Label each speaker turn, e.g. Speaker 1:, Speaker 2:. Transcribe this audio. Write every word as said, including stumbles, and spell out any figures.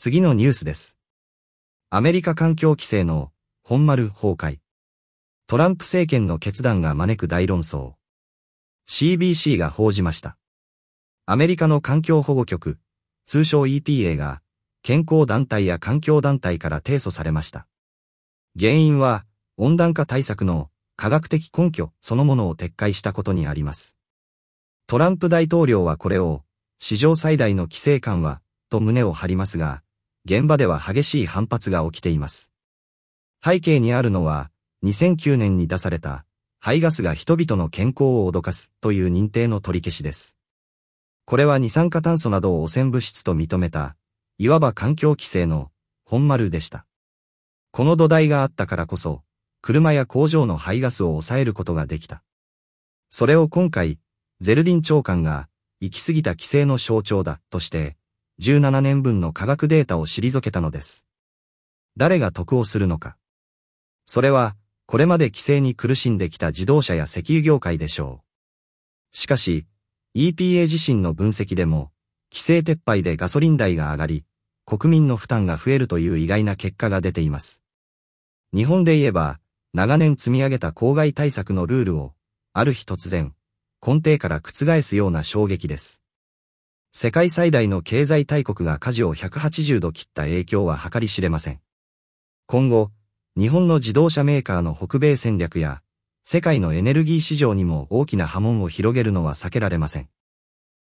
Speaker 1: 次のニュースです。アメリカ環境規制の本丸崩壊。トランプ政権の決断が招く大論争。シービーシー が報じました。アメリカの環境保護局、通称 イーピーエー が、健康団体や環境団体から提訴されました。原因は、温暖化対策の科学的根拠そのものを撤回したことにあります。トランプ大統領はこれを、史上最大の規制緩和、と胸を張りますが、現場では激しい反発が起きています。背景にあるのは、にせんきゅうねんに出された、排ガスが人々の健康を脅かすという認定の取り消しです。これは二酸化炭素などを汚染物質と認めた、いわば環境規制の本丸でした。この土台があったからこそ、車や工場の排ガスを抑えることができた。それを今回、ゼルディン長官が、行き過ぎた規制の象徴だとして、じゅうななねんぶんの科学データを退けたのです。誰が得をするのか。それは、これまで規制に苦しんできた自動車や石油業界でしょう。しかし、イーピーエー 自身の分析でも、規制撤廃でガソリン代が上がり、国民の負担が増えるという意外な結果が出ています。日本で言えば、長年積み上げた公害対策のルールを、ある日突然、根底から覆すような衝撃です。世界最大の経済大国が舵をひゃくはちじゅうど切った影響は計り知れません。今後、日本の自動車メーカーの北米戦略や、世界のエネルギー市場にも大きな波紋を広げるのは避けられません。